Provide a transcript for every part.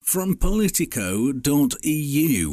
from Politico.eu.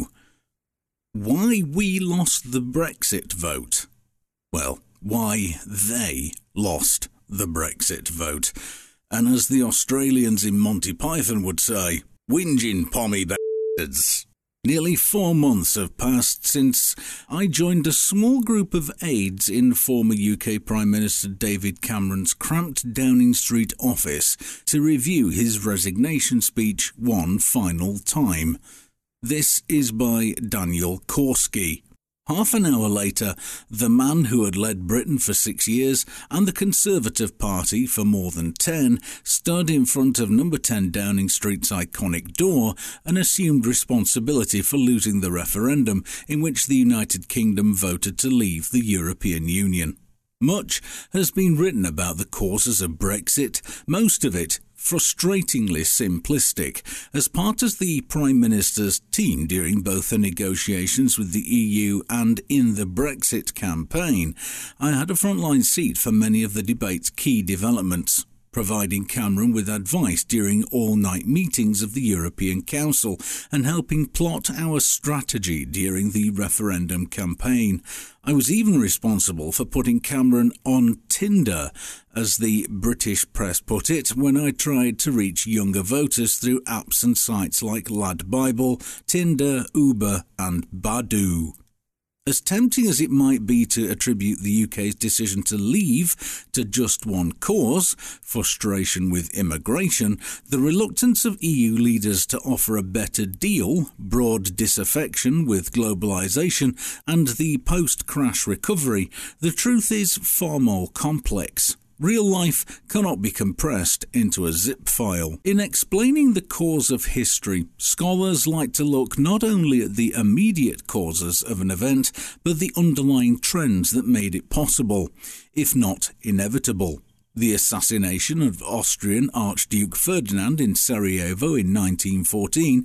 Why we lost the Brexit vote? Well, why they lost the Brexit vote. And as the Australians in Monty Python would say, whinging pommy bastards. Nearly 4 months have passed since I joined a small group of aides in former UK Prime Minister David Cameron's cramped Downing Street office to review his resignation speech one final time. This is by Daniel Korski. Half an hour later, the man who had led Britain for 6 years and the Conservative Party for more than 10 stood in front of number 10 Downing Street's iconic door and assumed responsibility for losing the referendum in which the United Kingdom voted to leave the European Union. Much has been written about the causes of Brexit, most of it frustratingly simplistic. As part of the Prime Minister's team during both the negotiations with the EU and in the Brexit campaign, I had a frontline seat for many of the debate's key developments, providing Cameron with advice during all-night meetings of the European Council and helping plot our strategy during the referendum campaign. I was even responsible for putting Cameron on Tinder, as the British press put it, when I tried to reach younger voters through apps and sites like Lad Bible, Tinder, Uber and Badoo. As tempting as it might be to attribute the UK's decision to leave to just one cause, frustration with immigration, the reluctance of EU leaders to offer a better deal, broad disaffection with globalisation, and the post-crash recovery, the truth is far more complex. Real life cannot be compressed into a zip file. In explaining the cause of history, scholars like to look not only at the immediate causes of an event, but the underlying trends that made it possible, if not inevitable. The assassination of Austrian Archduke Ferdinand in Sarajevo in 1914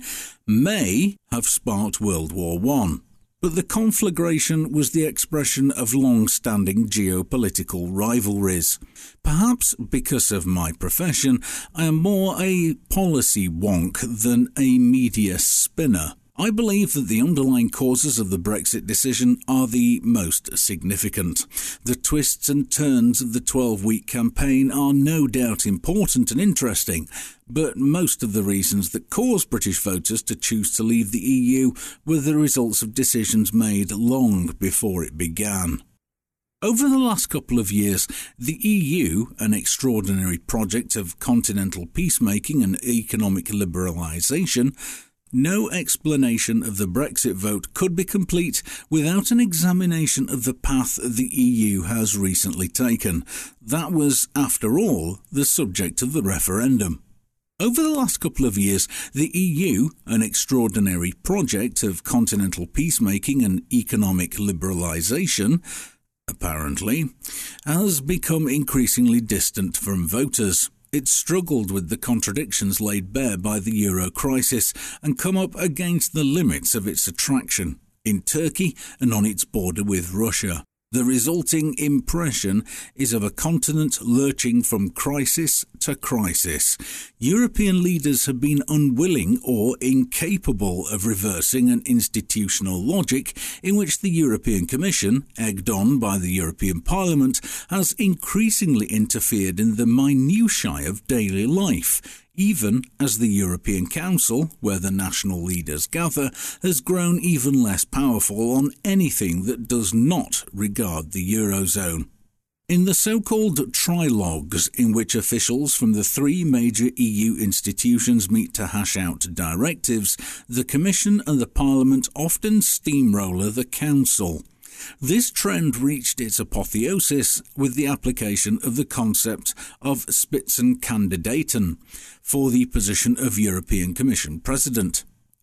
may have sparked World War I. But the conflagration was the expression of long-standing geopolitical rivalries. Perhaps because of my profession, I am more a policy wonk than a media spinner. I believe that the underlying causes of the Brexit decision are the most significant. The twists and turns of the 12-week campaign are no doubt important and interesting, but most of the reasons that caused British voters to choose to leave the EU were the results of decisions made long before it began. Over the last couple of years, the EU, an extraordinary project of continental peacemaking and economic liberalisation, no explanation of the Brexit vote could be complete without an examination of the path the EU has recently taken. That was, after all, the subject of the referendum. Over the last couple of years, the EU, an extraordinary project of continental peacemaking and economic liberalisation, apparently, has become increasingly distant from voters. It struggled with the contradictions laid bare by the euro crisis and come up against the limits of its attraction in Turkey and on its border with Russia. The resulting impression is of a continent lurching from crisis to crisis. European leaders have been unwilling or incapable of reversing an institutional logic in which the European Commission, egged on by the European Parliament, has increasingly interfered in the minutiae of daily life, even as the European Council, where the national leaders gather, has grown even less powerful on anything that does not regard the Eurozone. In the so-called trilogues, in which officials from the three major EU institutions meet to hash out directives, the Commission and the Parliament often steamroller the Council. This trend reached its apotheosis with the application of the concept of Spitzenkandidaten for the position of European Commission President. A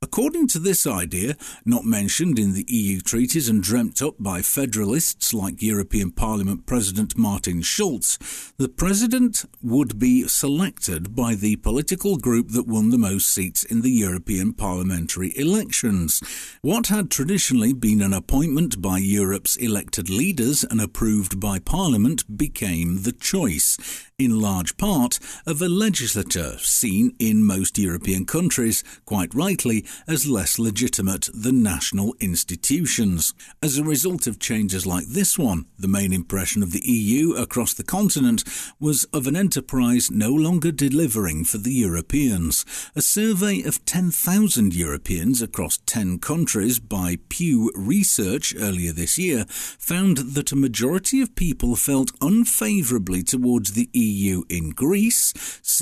According to this idea, not mentioned in the EU treaties and dreamt up by federalists like European Parliament President Martin Schulz, the President would be selected by the political group that won the most seats in the European parliamentary elections. What had traditionally been an appointment by Europe's elected leaders and approved by Parliament became the choice, in large part, of a legislature seen in most European countries, quite rightly, as less legitimate than national institutions. As a result of changes like this one, the main impression of the EU across the continent was of an enterprise no longer delivering for the Europeans. A survey of 10,000 Europeans across 10 countries by Pew Research earlier this year found that a majority of people felt unfavourably towards the EU in Greece,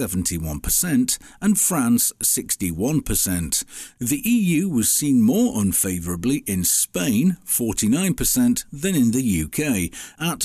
71%, and France, 61%. The EU was seen more unfavourably in Spain, 49%, than in the UK, at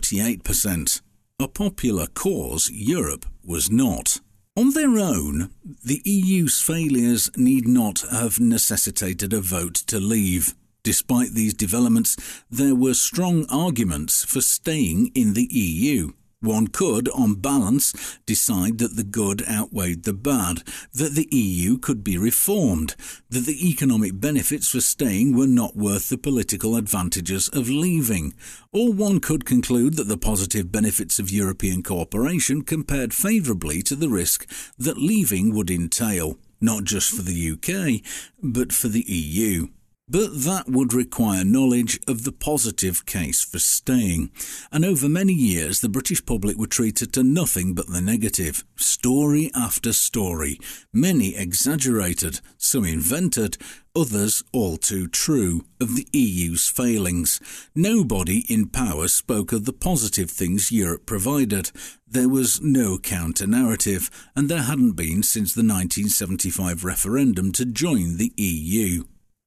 48%. A popular cause Europe was not. On their own, the EU's failures need not have necessitated a vote to leave. Despite these developments, there were strong arguments for staying in the EU. One could, on balance, decide that the good outweighed the bad, that the EU could be reformed, that the economic benefits for staying were not worth the political advantages of leaving. Or one could conclude that the positive benefits of European cooperation compared favourably to the risk that leaving would entail, not just for the UK, but for the EU. But that would require knowledge of the positive case for staying. And over many years, the British public were treated to nothing but the negative. Story after story. Many exaggerated, some invented, others all too true, of the EU's failings. Nobody in power spoke of the positive things Europe provided. There was no counter-narrative, and there hadn't been since the 1975 referendum to join the EU.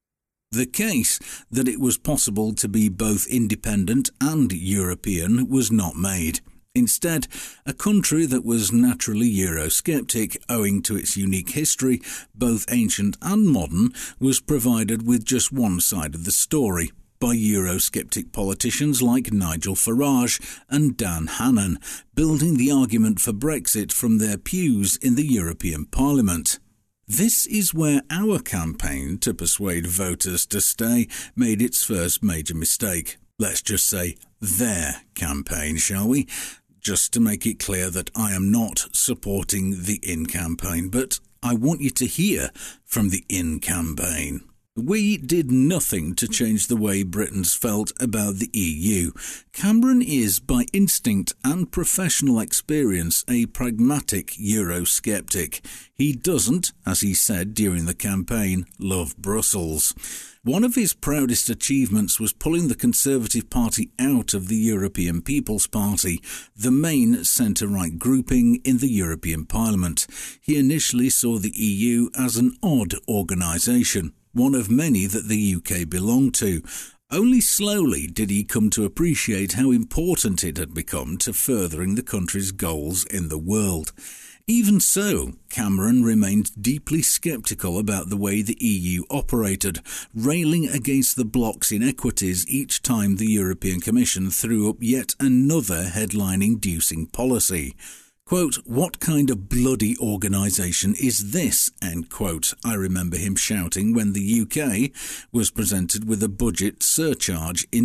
The case that it was possible to be both independent and European was not made. Instead, a country that was naturally Eurosceptic, owing to its unique history, both ancient and modern, was provided with just one side of the story, by Eurosceptic politicians like Nigel Farage and Dan Hannan, building the argument for Brexit from their pews in the European Parliament. This is where our campaign to persuade voters to stay made its first major mistake. Let's just say their campaign, shall we? Just to make it clear that I am not supporting the In campaign, but I want you to hear from the In campaign. We did nothing to change the way Britons felt about the EU. Cameron is, by instinct and professional experience, a pragmatic Eurosceptic. He doesn't, as he said during the campaign, love Brussels. One of his proudest achievements was pulling the Conservative Party out of the European People's Party, the main centre-right grouping in the European Parliament. He initially saw the EU as an odd organisation, one of many that the UK belonged to. Only slowly did he come to appreciate how important it had become to furthering the country's goals in the world. Even so, Cameron remained deeply sceptical about the way the EU operated, railing against the bloc's inequities each time the European Commission threw up yet another headline-inducing policy. Quote, "What kind of bloody organisation is this?" End quote. I remember him shouting when the UK was presented with a budget surcharge in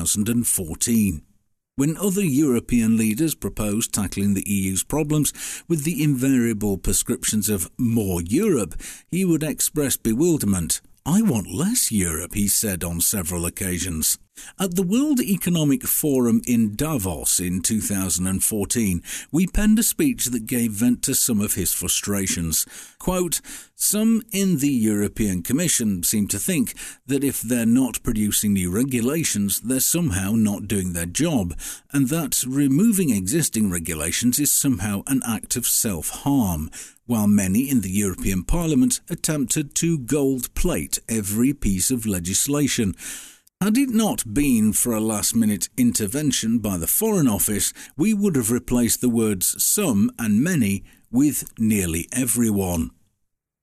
2014. When other European leaders proposed tackling the EU's problems with the invariable prescriptions of more Europe, he would express bewilderment. "I want less Europe," he said on several occasions. At the World Economic Forum in Davos in 2014, we penned a speech that gave vent to some of his frustrations. Quote, "Some in the European Commission seem to think that if they're not producing new regulations, they're somehow not doing their job, and that removing existing regulations is somehow an act of self-harm, while many in the European Parliament attempted to gold-plate every piece of legislation. Had it not been for a last-minute intervention by the Foreign Office, we would have replaced the words some and many with nearly everyone."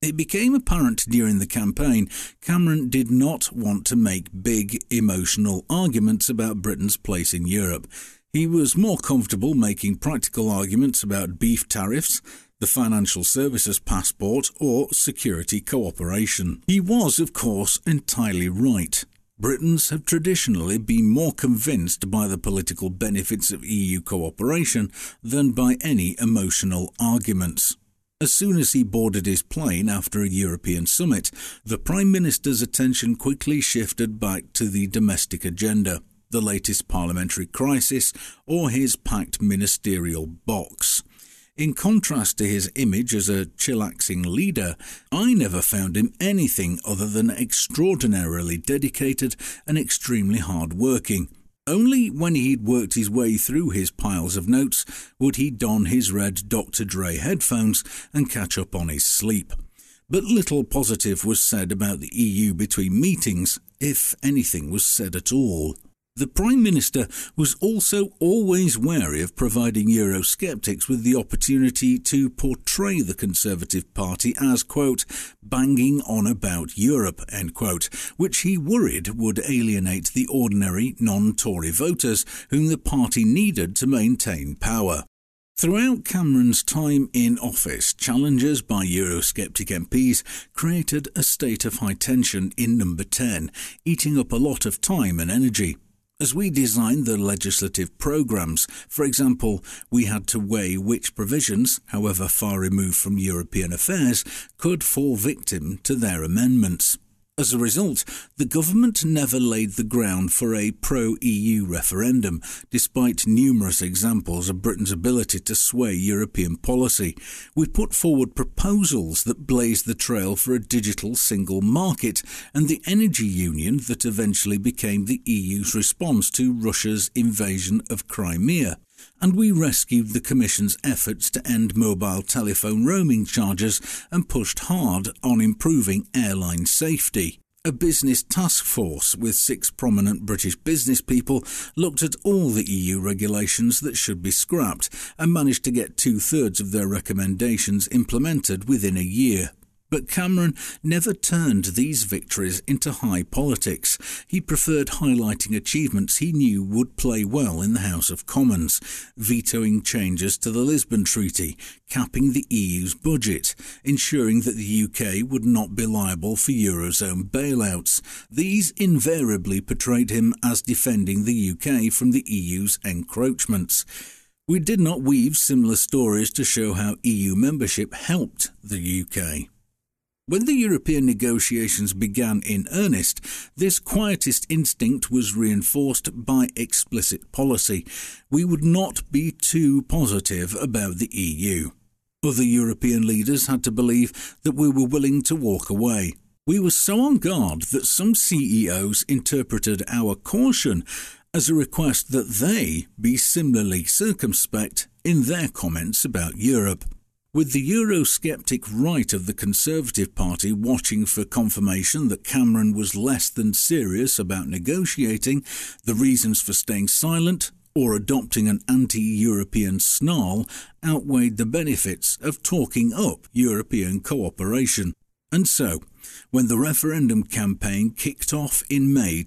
It became apparent during the campaign Cameron did not want to make big, emotional arguments about Britain's place in Europe. He was more comfortable making practical arguments about beef tariffs, the financial services passport, or security cooperation. He was, of course, entirely right. Britons have traditionally been more convinced by the political benefits of EU cooperation than by any emotional arguments. As soon as he boarded his plane after a European summit, the Prime Minister's attention quickly shifted back to the domestic agenda, the latest parliamentary crisis, or his packed ministerial box. In contrast to his image as a chillaxing leader, I never found him anything other than extraordinarily dedicated and extremely hard-working. Only when he'd worked his way through his piles of notes would he don his red Dr. Dre headphones and catch up on his sleep. But little positive was said about the EU between meetings, if anything was said at all. The Prime Minister was also always wary of providing Eurosceptics with the opportunity to portray the Conservative Party as, quote, banging on about Europe, end quote, which he worried would alienate the ordinary non-Tory voters whom the party needed to maintain power. Throughout Cameron's time in office, challenges by Eurosceptic MPs created a state of high tension in Number 10, eating up a lot of time and energy. As we designed the legislative programmes, for example, we had to weigh which provisions, however far removed from European affairs, could fall victim to their amendments. As a result, the government never laid the ground for a pro-EU referendum, despite numerous examples of Britain's ability to sway European policy. We put forward proposals that blazed the trail for a digital single market and the energy union that eventually became the EU's response to Russia's invasion of Crimea. And we rescued the Commission's efforts to end mobile telephone roaming charges and pushed hard on improving airline safety. A business task force with 6 prominent British business people looked at all the EU regulations that should be scrapped and managed to get 2/3 of their recommendations implemented within a year. But Cameron never turned these victories into high politics. He preferred highlighting achievements he knew would play well in the House of Commons, vetoing changes to the Lisbon Treaty, capping the EU's budget, ensuring that the UK would not be liable for Eurozone bailouts. These invariably portrayed him as defending the UK from the EU's encroachments. We did not weave similar stories to show how EU membership helped the UK. When the European negotiations began in earnest, this quietist instinct was reinforced by explicit policy. We would not be too positive about the EU. Other European leaders had to believe that we were willing to walk away. We were so on guard that some CEOs interpreted our caution as a request that they be similarly circumspect in their comments about Europe. With the Eurosceptic right of the Conservative Party watching for confirmation that Cameron was less than serious about negotiating, the reasons for staying silent or adopting an anti-European snarl outweighed the benefits of talking up European cooperation. And so, when the referendum campaign kicked off in May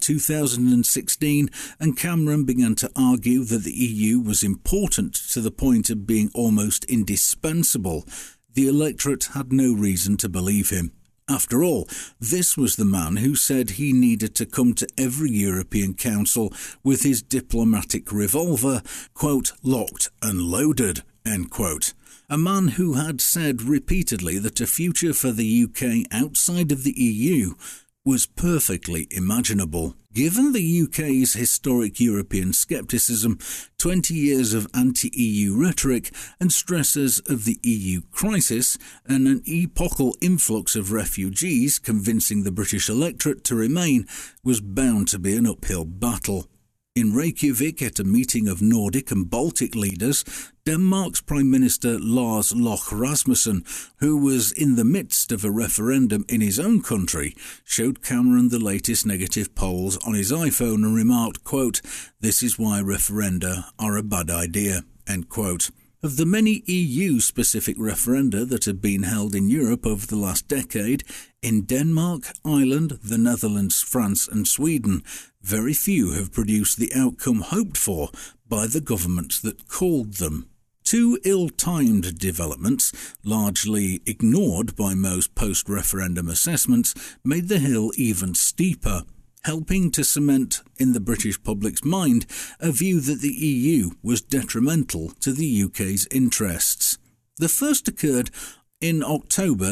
2016 and Cameron began to argue that the EU was important to the point of being almost indispensable, the electorate had no reason to believe him. After all, this was the man who said he needed to come to every European Council with his diplomatic revolver, quote, locked and loaded, end quote. A man who had said repeatedly that a future for the UK outside of the EU was perfectly imaginable. Given the UK's historic European scepticism, 20 years of anti-EU rhetoric and stresses of the EU crisis, and an epochal influx of refugees convincing the British electorate to remain was bound to be an uphill battle. In Reykjavik, at a meeting of Nordic and Baltic leaders, Denmark's Prime Minister Lars Løkke Rasmussen, who was in the midst of a referendum in his own country, showed Cameron the latest negative polls on his iPhone and remarked, quote, "This is why referenda are a bad idea," end quote. Of the many EU-specific referenda that have been held in Europe over the last decade, in Denmark, Ireland, the Netherlands, France and Sweden, very few have produced the outcome hoped for by the governments that called them. Two ill-timed developments, largely ignored by most post-referendum assessments, made the hill even steeper, helping to cement in the British public's mind a view that the EU was detrimental to the UK's interests. The first occurred in October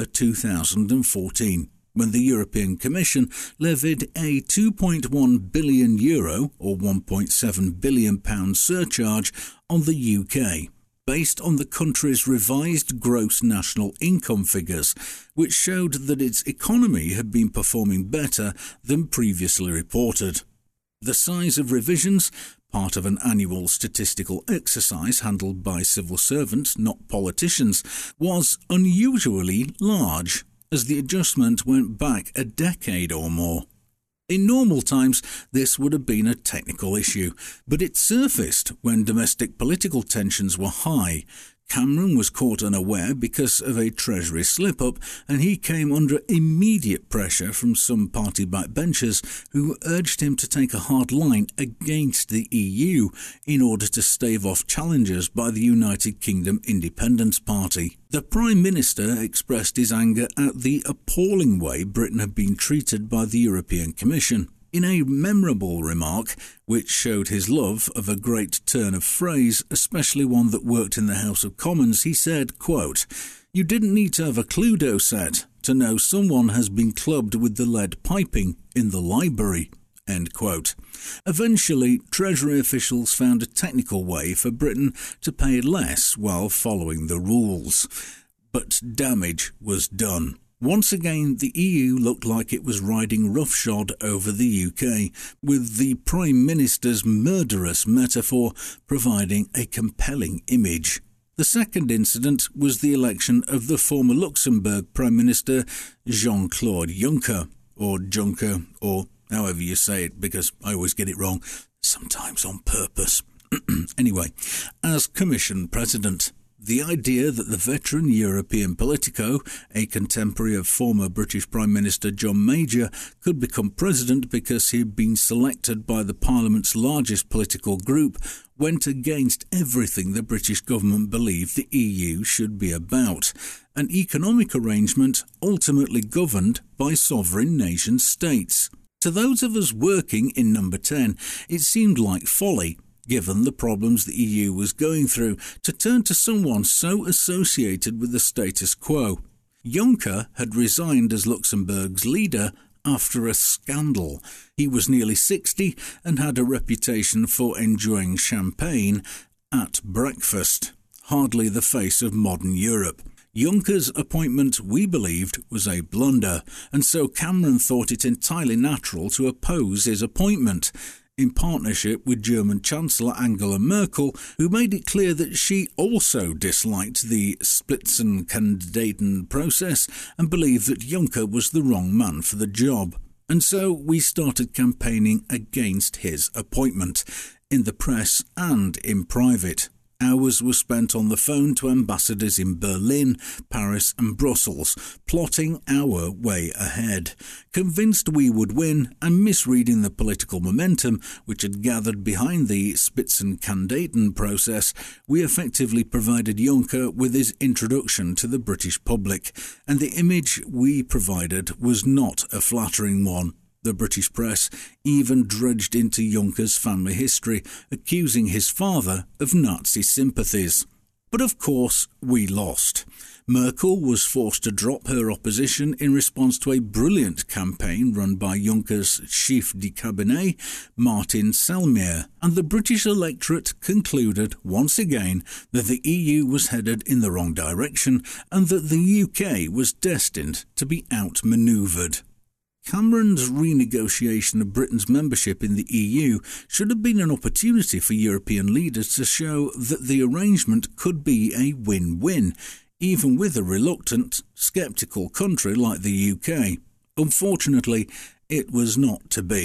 2014, when the European Commission levied a €2.1 billion or £1.7 billion surcharge on the UK, based on the country's revised gross national income figures, which showed that its economy had been performing better than previously reported. The size of revisions, part of an annual statistical exercise handled by civil servants, not politicians, was unusually large, as the adjustment went back a decade or more. In normal times, this would have been a technical issue, but it surfaced when domestic political tensions were high. Cameron was caught unaware because of a Treasury slip-up, and he came under immediate pressure from some party backbenchers who urged him to take a hard line against the EU in order to stave off challenges by the United Kingdom Independence Party. The Prime Minister expressed his anger at the appalling way Britain had been treated by the European Commission. In a memorable remark, which showed his love of a great turn of phrase, especially one that worked in the House of Commons, he said, quote, "You didn't need to have a Cluedo set to know someone has been clubbed with the lead piping in the library." End quote. Eventually, Treasury officials found a technical way for Britain to pay less while following the rules. But damage was done. Once again, the EU looked like it was riding roughshod over the UK, with the Prime Minister's murderous metaphor providing a compelling image. The second incident was the election of the former Luxembourg Prime Minister Jean-Claude Juncker, or Juncker, or however you say it, because I always get it wrong, sometimes on purpose. Anyway, as Commission President. The idea that the veteran European politico, a contemporary of former British Prime Minister John Major, could become president because he had been selected by the Parliament's largest political group went against everything the British government believed the EU should be about, an economic arrangement ultimately governed by sovereign nation-states. To those of us working in Number 10, it seemed like folly, given the problems the EU was going through, to turn to someone so associated with the status quo. Juncker had resigned as Luxembourg's leader after a scandal. He was nearly 60 and had a reputation for enjoying champagne at breakfast. Hardly the face of modern Europe. Juncker's appointment, we believed, was a blunder, and so Cameron thought it entirely natural to oppose his appointment, in partnership with German Chancellor Angela Merkel, who made it clear that she also disliked the Spitzenkandidaten process and believed that Juncker was the wrong man for the job. And so we started campaigning against his appointment, in the press and in private. Hours were spent on the phone to ambassadors in Berlin, Paris and Brussels, plotting our way ahead. Convinced we would win and misreading the political momentum which had gathered behind the Spitzenkandidaten process, we effectively provided Juncker with his introduction to the British public, and the image we provided was not a flattering one. The British press even dredged into Juncker's family history, accusing his father of Nazi sympathies. But of course, we lost. Merkel was forced to drop her opposition in response to a brilliant campaign run by Juncker's chef de cabinet, Martin Selmayr, and the British electorate concluded once again that the EU was headed in the wrong direction and that the UK was destined to be outmanoeuvred. Cameron's renegotiation of Britain's membership in the EU should have been an opportunity for European leaders to show that the arrangement could be a win-win, even with a reluctant, sceptical country like the UK. Unfortunately, it was not to be.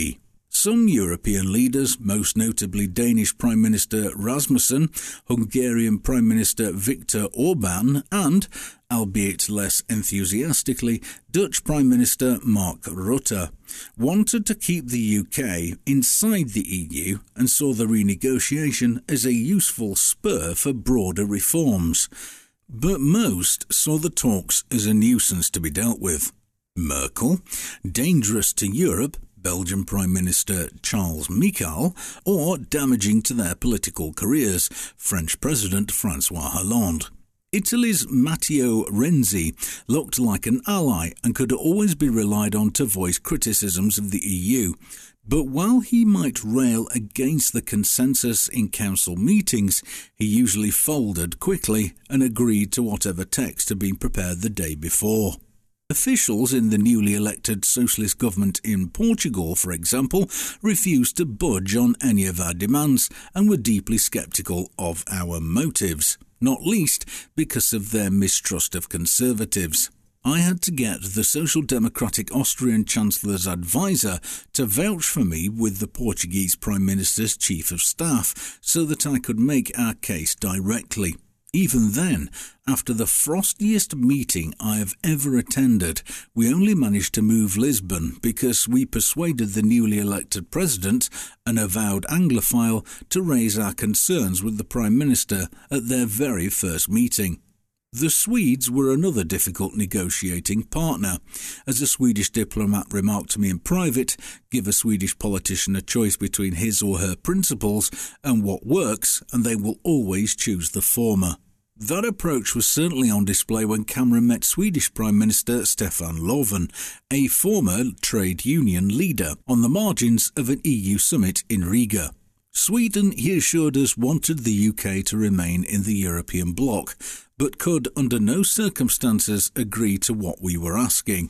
Some European leaders, most notably Danish Prime Minister Rasmussen, Hungarian Prime Minister Viktor Orban, and, albeit less enthusiastically, Dutch Prime Minister Mark Rutte, wanted to keep the UK inside the EU and saw the renegotiation as a useful spur for broader reforms. But most saw the talks as a nuisance to be dealt with. Merkel, dangerous to Europe, Belgian Prime Minister Charles Michel, or damaging to their political careers, French President François Hollande. Italy's Matteo Renzi looked like an ally and could always be relied on to voice criticisms of the EU. But while he might rail against the consensus in council meetings, he usually folded quickly and agreed to whatever text had been prepared the day before. Officials in the newly elected socialist government in Portugal, for example, refused to budge on any of our demands and were deeply sceptical of our motives, not least because of their mistrust of conservatives. I had to get the Social Democratic Austrian Chancellor's advisor to vouch for me with the Portuguese Prime Minister's Chief of Staff so that I could make our case directly. Even then, after the frostiest meeting I have ever attended, we only managed to move Lisbon because we persuaded the newly elected president, an avowed Anglophile, to raise our concerns with the Prime Minister at their very first meeting. The Swedes were another difficult negotiating partner. As a Swedish diplomat remarked to me in private, give a Swedish politician a choice between his or her principles and what works, and they will always choose the former. That approach was certainly on display when Cameron met Swedish Prime Minister Stefan Löfven, a former trade union leader, on the margins of an EU summit in Riga. Sweden, he assured us, wanted the UK to remain in the European bloc, but could under no circumstances agree to what we were asking.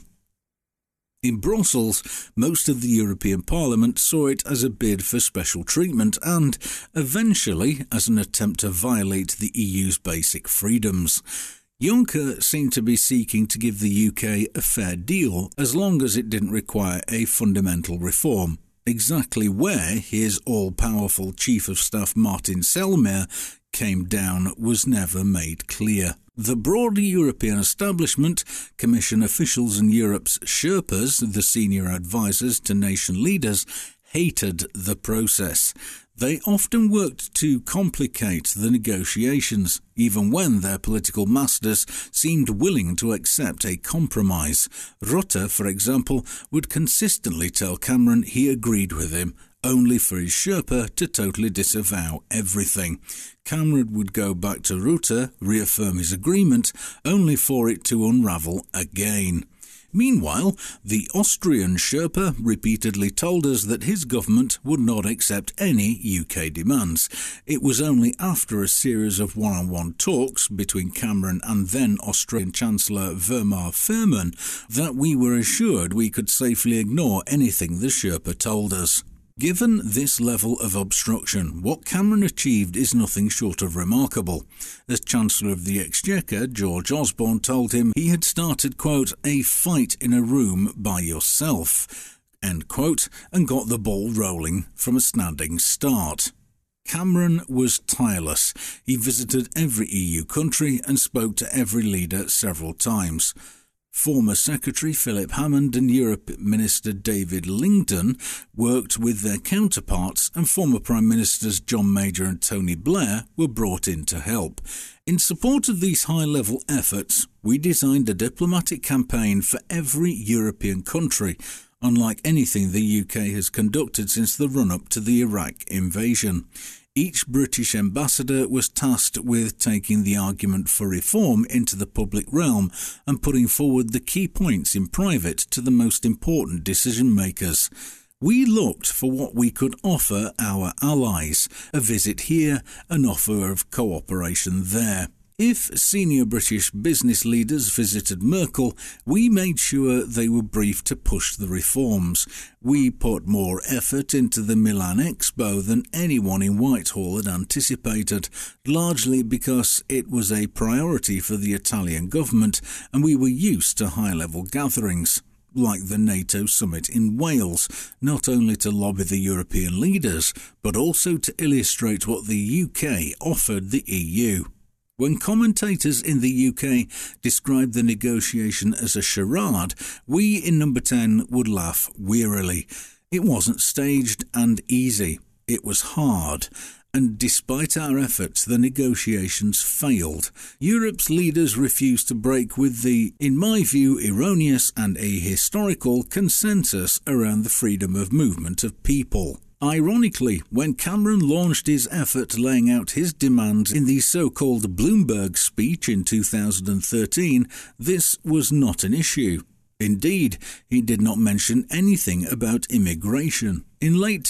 In Brussels, most of the European Parliament saw it as a bid for special treatment and, eventually, as an attempt to violate the EU's basic freedoms. Juncker seemed to be seeking to give the UK a fair deal as long as it didn't require a fundamental reform. Exactly where his all-powerful Chief of Staff Martin Selmayr came down was never made clear. The broader European establishment, Commission officials and Europe's Sherpas, the senior advisors to nation leaders, hated the process. They often worked to complicate the negotiations, even when their political masters seemed willing to accept a compromise. Rutte, for example, would consistently tell Cameron he agreed with him, only for his Sherpa to totally disavow everything. Cameron would go back to Rutte, reaffirm his agreement, only for it to unravel again. Meanwhile, the Austrian Sherpa repeatedly told us that his government would not accept any UK demands. It was only after a series of one-on-one talks between Cameron and then Austrian Chancellor Werner Faymann that we were assured we could safely ignore anything the Sherpa told us. Given this level of obstruction, what Cameron achieved is nothing short of remarkable. As Chancellor of the Exchequer, George Osborne told him he had started, quote, a fight in a room by yourself, end quote, and got the ball rolling from a standing start. Cameron was tireless. He visited every EU country and spoke to every leader several times. Former Secretary Philip Hammond and Europe Minister David Langton worked with their counterparts, and former Prime Ministers John Major and Tony Blair were brought in to help. In support of these high-level efforts, we designed a diplomatic campaign for every European country, unlike anything the UK has conducted since the run-up to the Iraq invasion. Each British ambassador was tasked with taking the argument for reform into the public realm and putting forward the key points in private to the most important decision-makers. We looked for what we could offer our allies, a visit here, an offer of cooperation there. If senior British business leaders visited Merkel, we made sure they were briefed to push the reforms. We put more effort into the Milan Expo than anyone in Whitehall had anticipated, largely because it was a priority for the Italian government and we were used to high-level gatherings. like the NATO summit in Wales, not only to lobby the European leaders, but also to illustrate what the UK offered the EU. When commentators in the UK described the negotiation as a charade, we in Number 10 would laugh wearily. It wasn't staged and easy. It was hard. And despite our efforts, the negotiations failed. Europe's leaders refused to break with the, in my view, erroneous and ahistorical consensus around the freedom of movement of people. Ironically, when Cameron launched his effort laying out his demands in the so-called Bloomberg speech in 2013, this was not an issue. Indeed, he did not mention anything about immigration. In late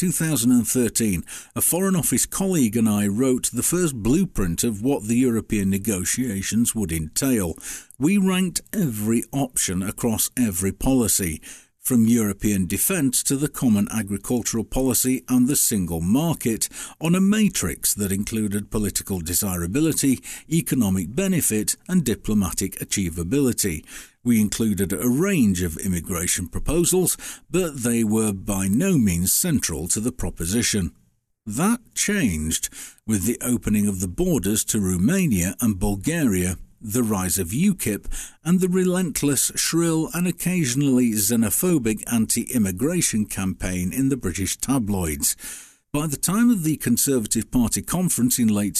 2013, a Foreign Office colleague and I wrote the first blueprint of what the European negotiations would entail. We ranked every option across every policy, from European defence to the common agricultural policy and the single market, on a matrix that included political desirability, economic benefit and diplomatic achievability. We included a range of immigration proposals, but they were by no means central to the proposition. That changed with the opening of the borders to Romania and Bulgaria, the rise of UKIP, and the relentless, shrill and occasionally xenophobic anti-immigration campaign in the British tabloids. By the time of the Conservative Party conference in late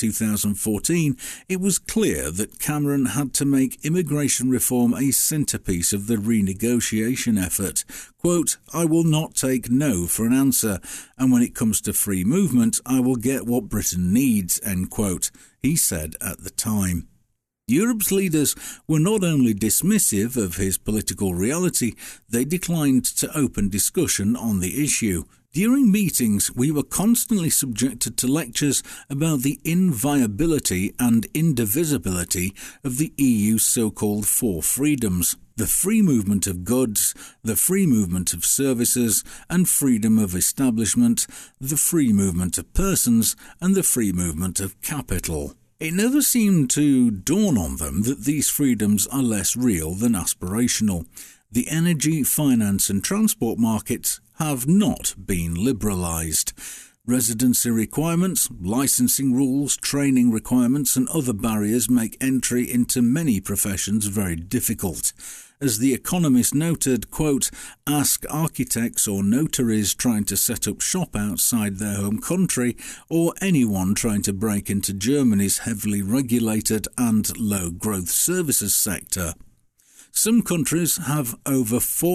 2014, it was clear that Cameron had to make immigration reform a centrepiece of the renegotiation effort. Quote, "I will not take no for an answer, and when it comes to free movement, I will get what Britain needs," end quote, he said at the time. Europe's leaders were not only dismissive of his political reality, they declined to open discussion on the issue. During meetings, we were constantly subjected to lectures about the inviolability and indivisibility of the EU's so-called four freedoms: the free movement of goods, the free movement of services, and freedom of establishment, the free movement of persons, and the free movement of capital. It never seemed to dawn on them that these freedoms are less real than aspirational. The energy, finance and transport markets have not been liberalised. Residency requirements, licensing rules, training requirements and other barriers make entry into many professions very difficult. As The Economist noted, quote, "Ask architects or notaries trying to set up shop outside their home country or anyone trying to break into Germany's heavily regulated and low-growth services sector." Some countries have over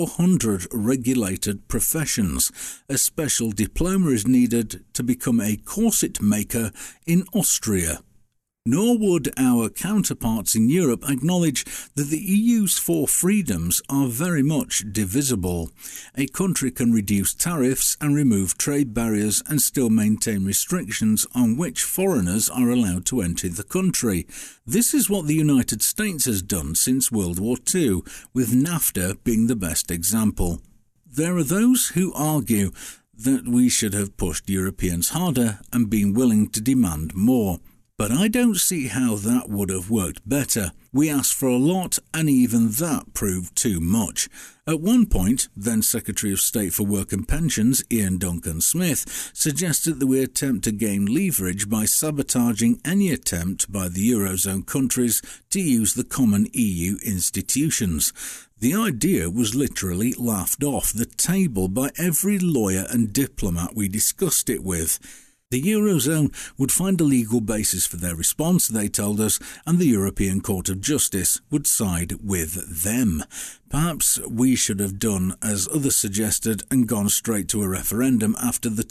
400 regulated professions. A special diploma is needed to become a corset maker in Austria. Nor would our counterparts in Europe acknowledge that the EU's four freedoms are very much divisible. A country can reduce tariffs and remove trade barriers and still maintain restrictions on which foreigners are allowed to enter the country. This is what the United States has done since World War II, with NAFTA being the best example. There are those who argue that we should have pushed Europeans harder and been willing to demand more. But I don't see how that would have worked better. We asked for a lot, and even that proved too much. At one point, then Secretary of State for Work and Pensions, Ian Duncan Smith, suggested that we attempt to gain leverage by sabotaging any attempt by the Eurozone countries to use the common EU institutions. The idea was literally laughed off the table by every lawyer and diplomat we discussed it with. The Eurozone would find a legal basis for their response, they told us, and the European Court of Justice would side with them. Perhaps we should have done as others suggested and gone straight to a referendum after the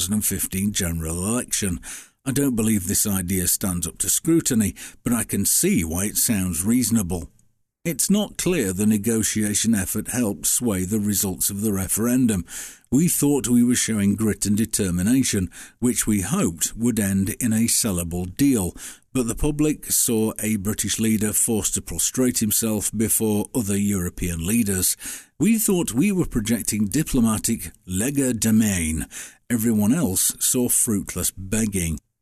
2015 general election. I don't believe this idea stands up to scrutiny, but I can see why it sounds reasonable. It's not clear the negotiation effort helped sway the results of the referendum. We thought we were showing grit and determination, which we hoped would end in a sellable deal, but the public saw a British leader forced to prostrate himself before other European leaders. We thought we were projecting diplomatic legerdemain. Everyone else saw fruitless begging.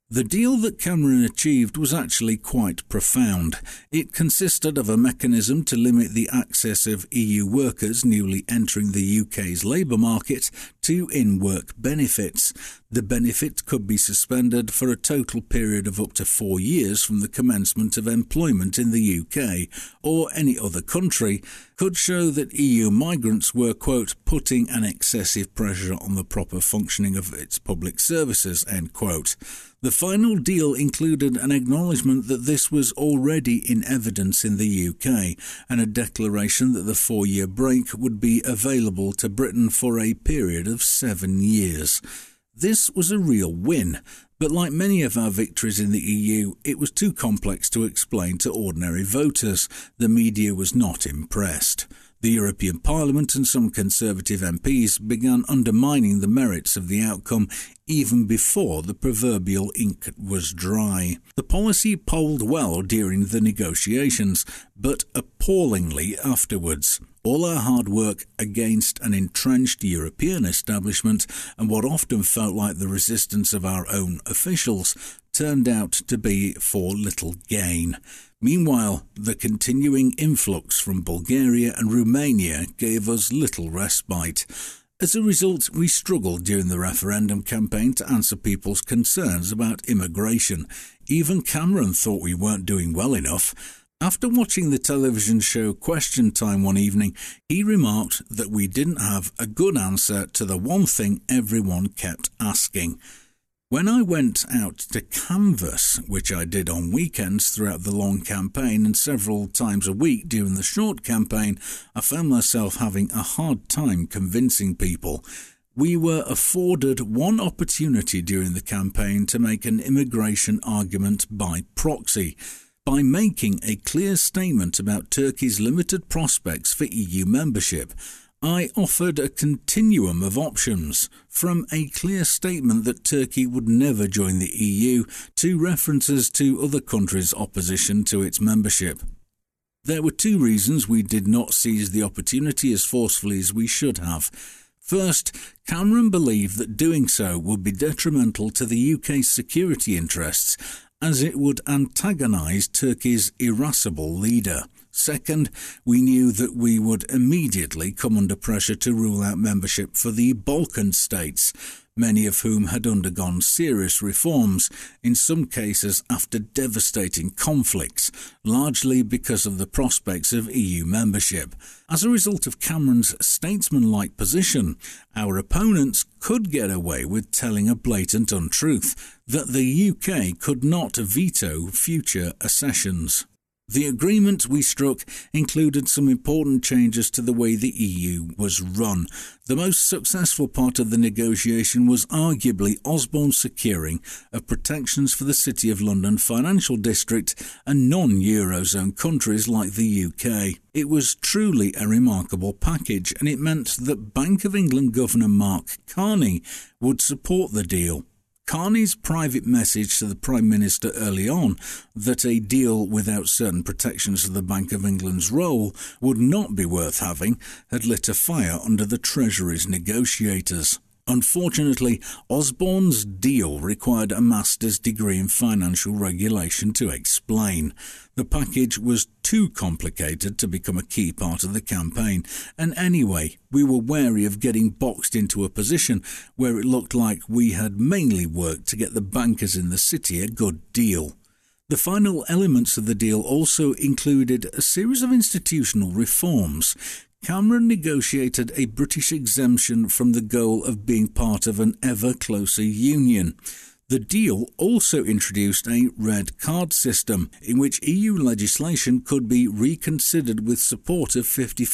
The deal that Cameron achieved was actually quite profound. It consisted of a mechanism to limit the access of EU workers newly entering the UK's labour market to in-work benefits. The benefit could be suspended for a total period of up to 4 years from the commencement of employment in the UK or any other country, could show that EU migrants were, quote, putting an excessive pressure on the proper functioning of its public services, end quote. The final deal included an acknowledgement that this was already in evidence in the UK and a declaration that the 4-year break would be available to Britain for a period of 7 years. This was a real win, but like many of our victories in the EU, it was too complex to explain to ordinary voters. The media was not impressed. The European Parliament and some Conservative MPs began undermining the merits of the outcome even before the proverbial ink was dry. The policy polled well during the negotiations, but appallingly afterwards. All our hard work against an entrenched European establishment and what often felt like the resistance of our own officials turned out to be for little gain. Meanwhile, the continuing influx from Bulgaria and Romania gave us little respite. As a result, we struggled during the referendum campaign to answer people's concerns about immigration. Even Cameron thought we weren't doing well enough. After watching the television show Question Time one evening, he remarked that we didn't have a good answer to the one thing everyone kept asking. When I went out to canvass, which I did on weekends throughout the long campaign and several times a week during the short campaign, I found myself having a hard time convincing people. We were afforded one opportunity during the campaign to make an immigration argument by proxy. By making a clear statement about Turkey's limited prospects for EU membership, I offered a continuum of options, from a clear statement that Turkey would never join the EU to references to other countries' opposition to its membership. There were 2 reasons we did not seize the opportunity as forcefully as we should have. First, Cameron believed that doing so would be detrimental to the UK's security interests, as it would antagonise Turkey's irascible leader. Second, we knew that we would immediately come under pressure to rule out membership for the Balkan states, many of whom had undergone serious reforms, in some cases after devastating conflicts, largely because of the prospects of EU membership. As a result of Cameron's statesmanlike position, our opponents could get away with telling a blatant untruth, that the UK could not veto future accessions. The agreement we struck included some important changes to the way the EU was run. The most successful part of the negotiation was arguably Osborne's securing of protections for the City of London financial district and non-Eurozone countries like the UK. It was truly a remarkable package, and it meant that Bank of England Governor Mark Carney would support the deal. Carney's private message to the Prime Minister early on that a deal without certain protections for the Bank of England's role would not be worth having had lit a fire under the Treasury's negotiators. Unfortunately, Osborne's deal required a master's degree in financial regulation to explain. The package was too complicated to become a key part of the campaign, and anyway, we were wary of getting boxed into a position where it looked like we had mainly worked to get the bankers in the city a good deal. The final elements of the deal also included a series of institutional reforms. Cameron negotiated a British exemption from the goal of being part of an ever closer union. The deal also introduced a red card system in which EU legislation could be reconsidered with support of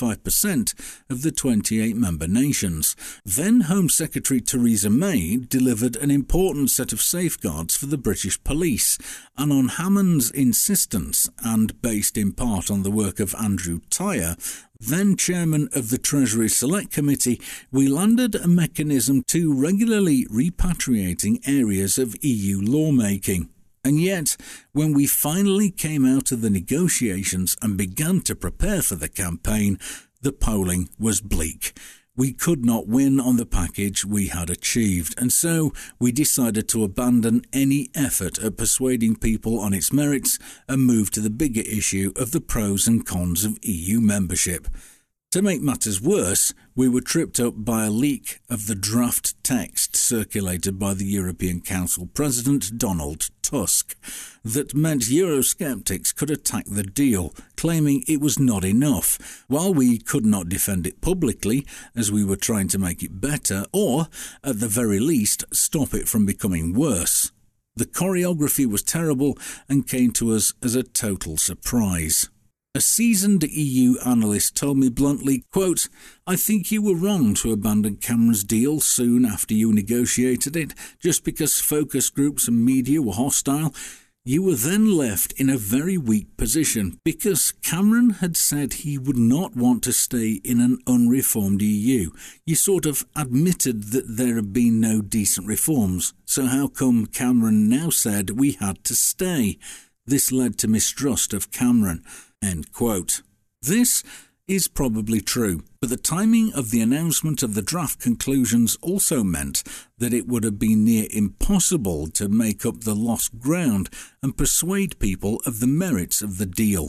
55% of the 28 member nations. Then Home Secretary Theresa May delivered an important set of safeguards for the British police, and on Hammond's insistence, and based in part on the work of Andrew Tyre, then chairman of the Treasury Select Committee, we landed a mechanism to regularly repatriating areas of EU lawmaking. And yet, when we finally came out of the negotiations and began to prepare for the campaign, the polling was bleak. We could not win on the package we had achieved, and so we decided to abandon any effort at persuading people on its merits and move to the bigger issue of the pros and cons of EU membership. To make matters worse, we were tripped up by a leak of the draft text circulated by the European Council President Donald Tusk that meant Eurosceptics could attack the deal, claiming it was not enough, while we could not defend it publicly as we were trying to make it better or, at the very least, stop it from becoming worse. The choreography was terrible and came to us as a total surprise. A seasoned EU analyst told me bluntly, quote, "I think you were wrong to abandon Cameron's deal soon after you negotiated it, just because focus groups and media were hostile. You were then left in a very weak position because Cameron had said he would not want to stay in an unreformed EU. You sort of admitted that there had been no decent reforms, so how come Cameron now said we had to stay? This led to mistrust of Cameron." End quote. This is probably true, but the timing of the announcement of the draft conclusions also meant that it would have been near impossible to make up the lost ground and persuade people of the merits of the deal.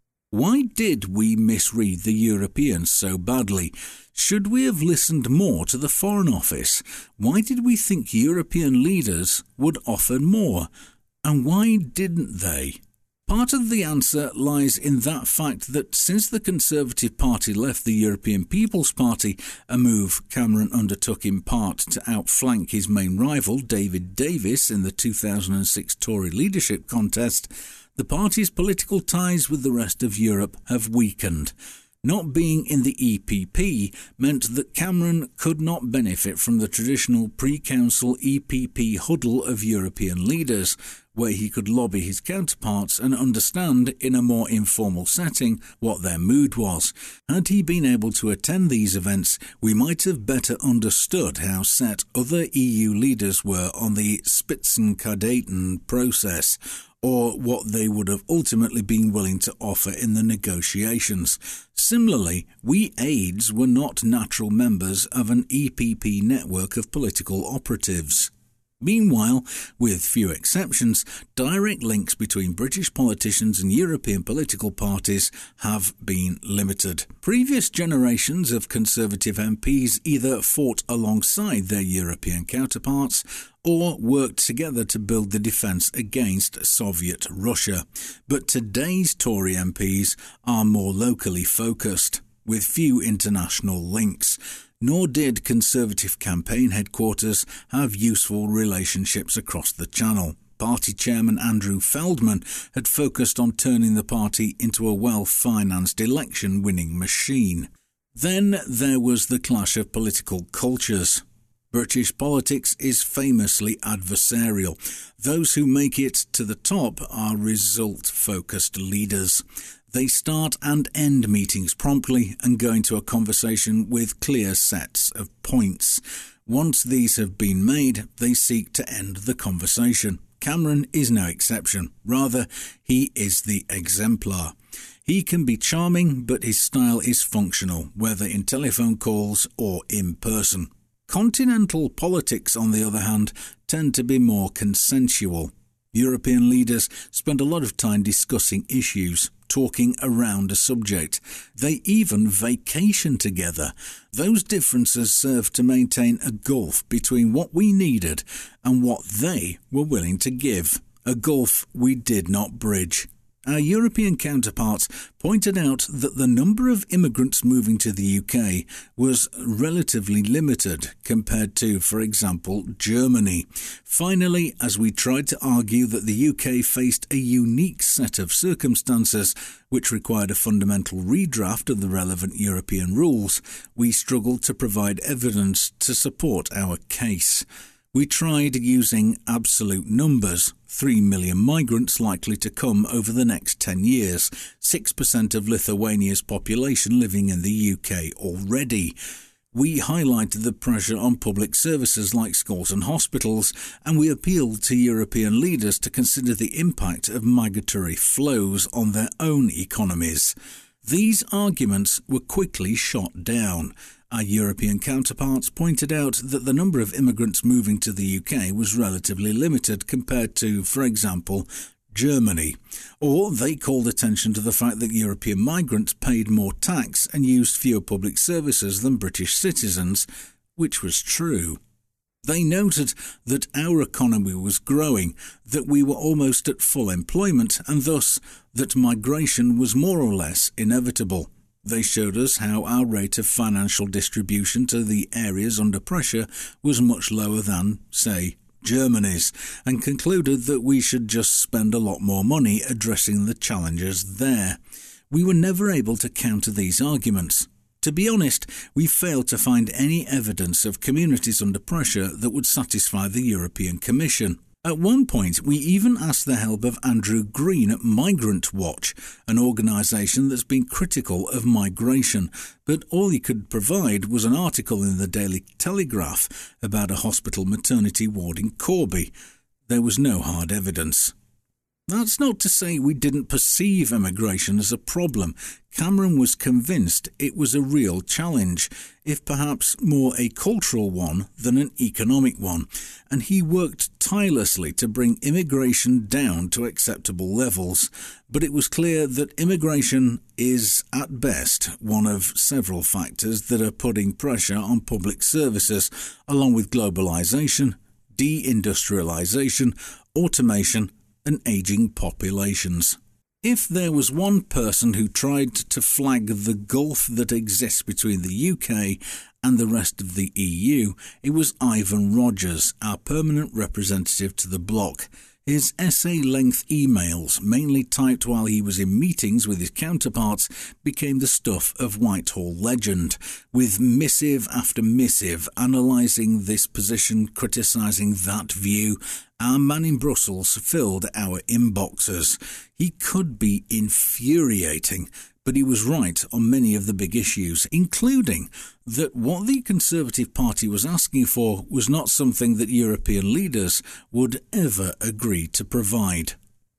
Why did we misread the Europeans so badly? Should we have listened more to the Foreign Office? Why did we think European leaders would offer more? And why didn't they? Part of the answer lies in that fact that since the Conservative Party left the European People's Party, a move Cameron undertook in part to outflank his main rival, David Davis, in the 2006 Tory leadership contest, the party's political ties with the rest of Europe have weakened. Not being in the EPP meant that Cameron could not benefit from the traditional pre-council EPP huddle of European leaders, where he could lobby his counterparts and understand in a more informal setting what their mood was. Had he been able to attend these events, we might have better understood how set other EU leaders were on the Spitzenkandidaten process, or what they would have ultimately been willing to offer in the negotiations. Similarly, we aides were not natural members of an EPP network of political operatives. Meanwhile, with few exceptions, direct links between British politicians and European political parties have been limited. Previous generations of Conservative MPs either fought alongside their European counterparts or worked together to build the defence against Soviet Russia. But today's Tory MPs are more locally focused, with few international links. Nor did Conservative campaign headquarters have useful relationships across the Channel. Party chairman Andrew Feldman had focused on turning the party into a well-financed election-winning machine. Then there was the clash of political cultures. British politics is famously adversarial. Those who make it to the top are result-focused leaders. They start and end meetings promptly and go into a conversation with clear sets of points. Once these have been made, they seek to end the conversation. Cameron is no exception. Rather, he is the exemplar. He can be charming, but his style is functional, whether in telephone calls or in person. Continental politics, on the other hand, tend to be more consensual. European leaders spend a lot of time discussing issues, talking around a subject. They even vacation together. Those differences serve to maintain a gulf between what we needed and what they were willing to give, a gulf we did not bridge. Our European counterparts pointed out that the number of immigrants moving to the UK was relatively limited compared to, for example, Germany. Finally, as we tried to argue that the UK faced a unique set of circumstances which required a fundamental redraft of the relevant European rules, we struggled to provide evidence to support our case. We tried using absolute numbers. 3 million migrants likely to come over the next 10 years, 6% of Lithuania's population living in the UK already. We highlighted the pressure on public services like schools and hospitals, and we appealed to European leaders to consider the impact of migratory flows on their own economies. These arguments were quickly shot down. Our European counterparts pointed out that the number of immigrants moving to the UK was relatively limited compared to, for example, Germany. Or they called attention to the fact that European migrants paid more tax and used fewer public services than British citizens, which was true. They noted that our economy was growing, that we were almost at full employment, and thus that migration was more or less inevitable. They showed us how our rate of financial distribution to the areas under pressure was much lower than, say, Germany's, and concluded that we should just spend a lot more money addressing the challenges there. We were never able to counter these arguments. To be honest, we failed to find any evidence of communities under pressure that would satisfy the European Commission. At one point, we even asked the help of Andrew Green at Migrant Watch, an organisation that's been critical of migration, but all he could provide was an article in the Daily Telegraph about a hospital maternity ward in Corby. There was no hard evidence. That's not to say we didn't perceive immigration as a problem. Cameron was convinced it was a real challenge, if perhaps more a cultural one than an economic one, and he worked tirelessly to bring immigration down to acceptable levels. But it was clear that immigration is, at best, one of several factors that are putting pressure on public services, along with globalisation, deindustrialisation, automation, and ageing populations. If there was one person who tried to flag the gulf that exists between the UK and the rest of the EU, it was Ivan Rogers, our permanent representative to the bloc. His essay-length emails, mainly typed while he was in meetings with his counterparts, became the stuff of Whitehall legend, with missive after missive analysing this position, criticising that view. Our man in Brussels filled our inboxes. He could be infuriating, but he was right on many of the big issues, including that what the Conservative Party was asking for was not something that European leaders would ever agree to provide.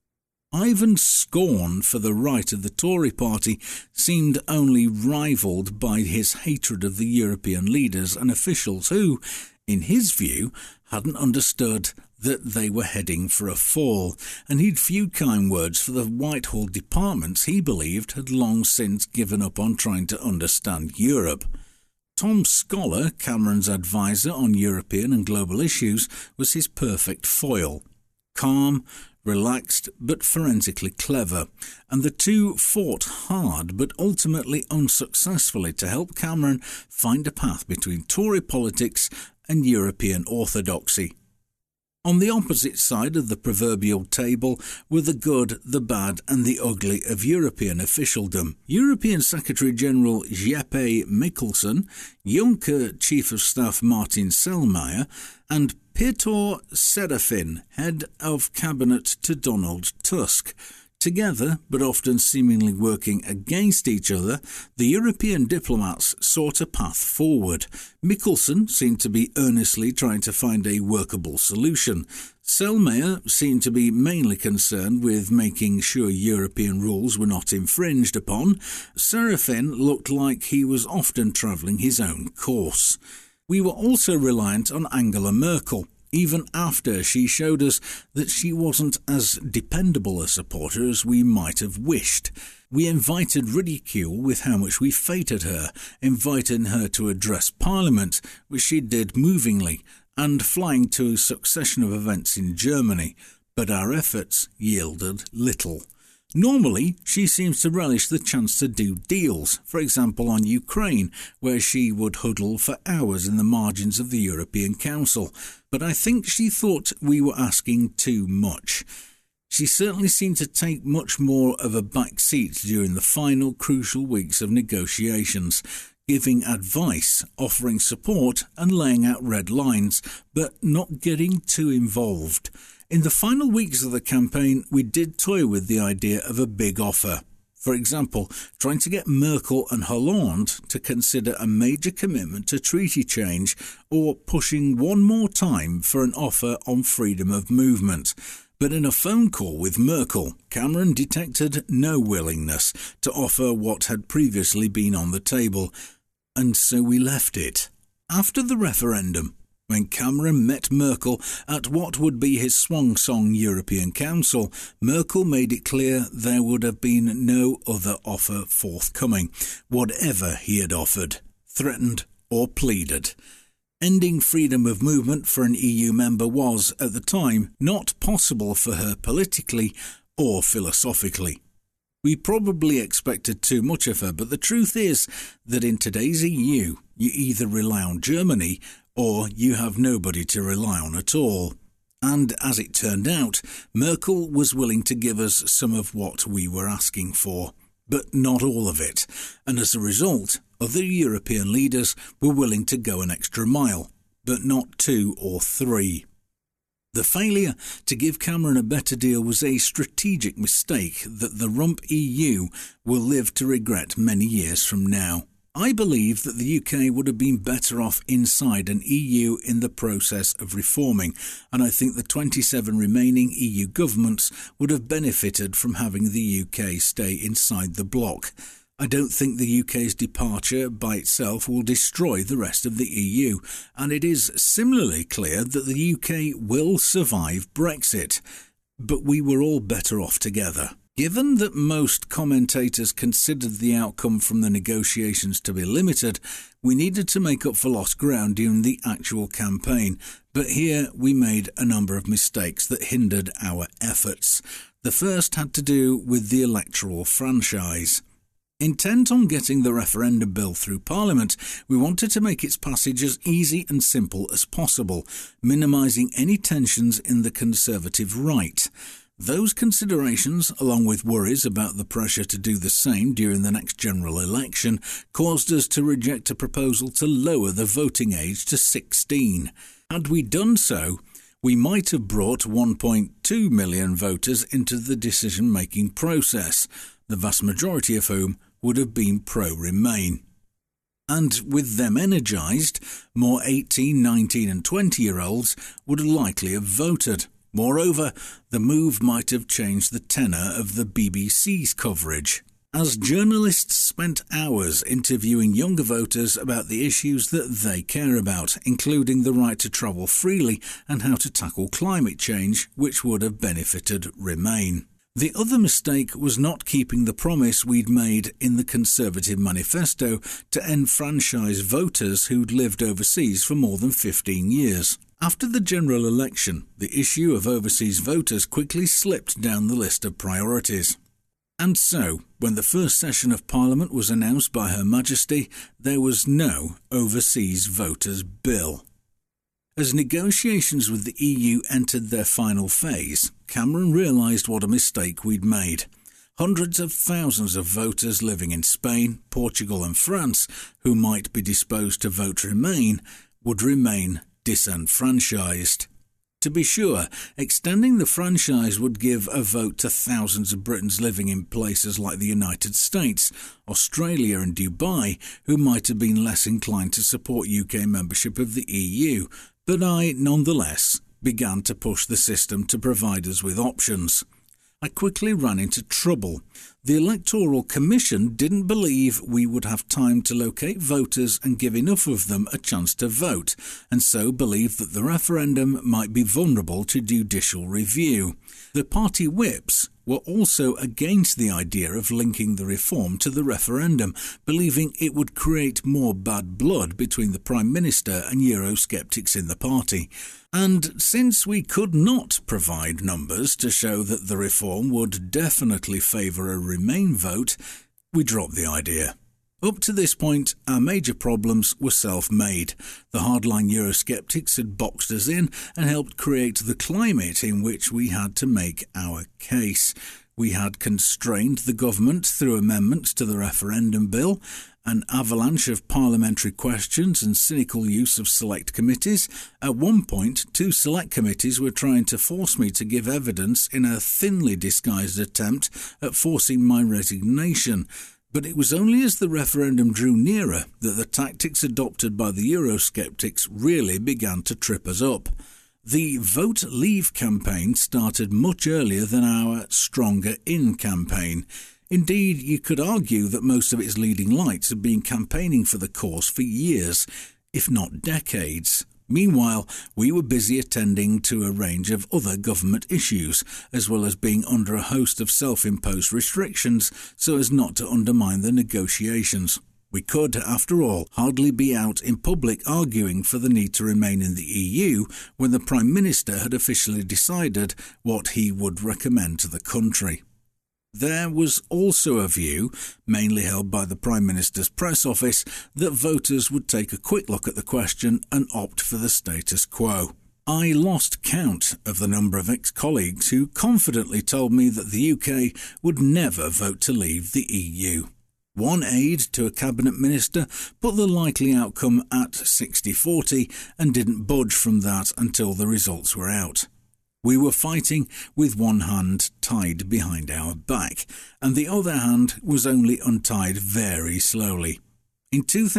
Ivan's scorn for the right of the Tory party seemed only rivalled by his hatred of the European leaders and officials who, in his view, hadn't understood that they were heading for a fall, and he'd few kind words for the Whitehall departments he believed had long since given up on trying to understand Europe. Tom Scholar, Cameron's advisor on European and global issues, was his perfect foil. Calm, relaxed, but forensically clever, and the two fought hard but ultimately unsuccessfully to help Cameron find a path between Tory politics and European orthodoxy. On the opposite side of the proverbial table were the good, the bad and the ugly of European officialdom. European Secretary-General Jeppe Mikkelsen, Juncker Chief of Staff Martin Selmayr and Peter Serafin, Head of Cabinet to Donald Tusk. Together, but often seemingly working against each other, the European diplomats sought a path forward. Mikkelsen seemed to be earnestly trying to find a workable solution. Selmayr seemed to be mainly concerned with making sure European rules were not infringed upon. Serafin looked like he was often travelling his own course. We were also reliant on Angela Merkel, even after she showed us that she wasn't as dependable a supporter as we might have wished. We invited ridicule with how much we feted her, inviting her to address Parliament, which she did movingly, and flying to a succession of events in Germany, but our efforts yielded little. Normally, she seems to relish the chance to do deals, for example on Ukraine, where she would huddle for hours in the margins of the European Council, but I think she thought we were asking too much. She certainly seemed to take much more of a back seat during the final crucial weeks of negotiations, giving advice, offering support and laying out red lines, but not getting too involved. In the final weeks of the campaign, we did toy with the idea of a big offer. For example, trying to get Merkel and Hollande to consider a major commitment to treaty change, or pushing one more time for an offer on freedom of movement. But in a phone call with Merkel, Cameron detected no willingness to offer what had previously been on the table. And so we left it. After the referendum, when Cameron met Merkel at what would be his swan-song European Council, Merkel made it clear there would have been no other offer forthcoming, whatever he had offered, threatened or pleaded. Ending freedom of movement for an EU member was, at the time, not possible for her politically or philosophically. We probably expected too much of her, but the truth is that in today's EU, you either rely on Germany or you have nobody to rely on at all. And as it turned out, Merkel was willing to give us some of what we were asking for, but not all of it. And as a result, other European leaders were willing to go an extra mile, but not 2 or 3. The failure to give Cameron a better deal was a strategic mistake that the rump EU will live to regret many years from now. I believe that the UK would have been better off inside an EU in the process of reforming, and I think the 27 remaining EU governments would have benefited from having the UK stay inside the bloc. I don't think the UK's departure by itself will destroy the rest of the EU, and it is similarly clear that the UK will survive Brexit. But we were all better off together. Given that most commentators considered the outcome from the negotiations to be limited, we needed to make up for lost ground during the actual campaign, but here we made a number of mistakes that hindered our efforts. The first had to do with the electoral franchise. Intent on getting the referendum bill through Parliament, we wanted to make its passage as easy and simple as possible, minimising any tensions in the Conservative right. Those considerations, along with worries about the pressure to do the same during the next general election, caused us to reject a proposal to lower the voting age to 16. Had we done so, we might have brought 1.2 million voters into the decision-making process, the vast majority of whom would have been pro-Remain. And with them energised, more 18, 19 and 20-year-olds would likely have voted. Moreover, the move might have changed the tenor of the BBC's coverage, as journalists spent hours interviewing younger voters about the issues that they care about, including the right to travel freely and how to tackle climate change, which would have benefited Remain. The other mistake was not keeping the promise we'd made in the Conservative manifesto to enfranchise voters who'd lived overseas for more than 15 years. After the general election, the issue of overseas voters quickly slipped down the list of priorities. And so, when the first session of Parliament was announced by Her Majesty, there was no Overseas Voters Bill. As negotiations with the EU entered their final phase, Cameron realised what a mistake we'd made. Hundreds of thousands of voters living in Spain, Portugal and France, who might be disposed to vote Remain, would remain disenfranchised. To be sure, extending the franchise would give a vote to thousands of Britons living in places like the United States, Australia and Dubai, who might have been less inclined to support UK membership of the EU, but I, nonetheless, began to push the system to provide us with options. I quickly ran into trouble. The Electoral Commission didn't believe we would have time to locate voters and give enough of them a chance to vote, and so believed that the referendum might be vulnerable to judicial review. The party whips were also against the idea of linking the reform to the referendum, believing it would create more bad blood between the Prime Minister and Eurosceptics in the party. And since we could not provide numbers to show that the reform would definitely favour a Remain vote, we dropped the idea. Up to this point, our major problems were self-made. The hardline Eurosceptics had boxed us in and helped create the climate in which we had to make our case. We had constrained the government through amendments to the referendum bill, an avalanche of parliamentary questions and cynical use of select committees. At one point, 2 select committees were trying to force me to give evidence in a thinly disguised attempt at forcing my resignation. But it was only as the referendum drew nearer that the tactics adopted by the Eurosceptics really began to trip us up. The Vote Leave campaign started much earlier than our Stronger In campaign. Indeed, you could argue that most of its leading lights had been campaigning for the cause for years, if not decades. Meanwhile, we were busy attending to a range of other government issues, as well as being under a host of self-imposed restrictions so as not to undermine the negotiations. We could, after all, hardly be out in public arguing for the need to remain in the EU when the Prime Minister had officially decided what he would recommend to the country. There was also a view, mainly held by the Prime Minister's press office, that voters would take a quick look at the question and opt for the status quo. I lost count of the number of ex-colleagues who confidently told me that the UK would never vote to leave the EU. One aide to a cabinet minister put the likely outcome at 60-40 and didn't budge from that until the results were out. We were fighting with one hand tied behind our back, and the other hand was only untied very slowly. In